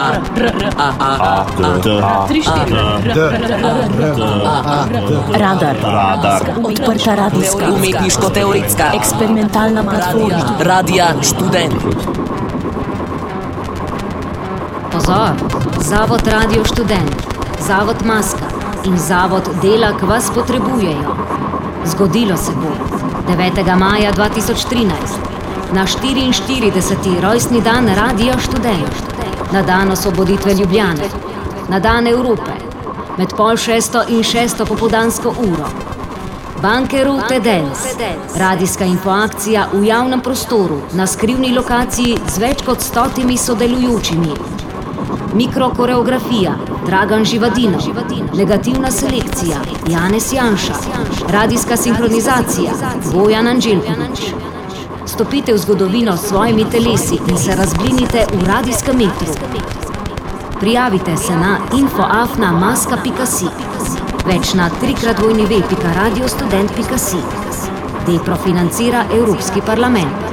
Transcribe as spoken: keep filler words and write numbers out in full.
Radar. Odprta radijska, umetniško-teoretska, eksperimentalna platforma. Radija Študent. Pozor, Zavod Radio Študent, Zavod Maska in Zavod Delak vas potrebujejo. Zgodilo se bo devetega maja dva tisoč trinajst, na štiriinštirideseti rojstni dan Radia Študent, na dan osvoboditve Ljubljane, na dan Evrope, med pol šesto in šesto popoldansko uro. Bankeru Tedens, radijska infoakcija v javnem prostoru na skrivni lokaciji z več kot stotimi sodelujočimi. Mikrokoreografija Dragan Živadinov, negativna selekcija Janez Janša, radijska sinhronizacija Bojan Anđelković. Stopite v zgodovino s svojimi telesi in se razblinite v radijskem metru. Prijavite se na info afna maska pika si, več na trikrat dvojni ve pika radiostudent pika si. Depro financira Evropski parlament.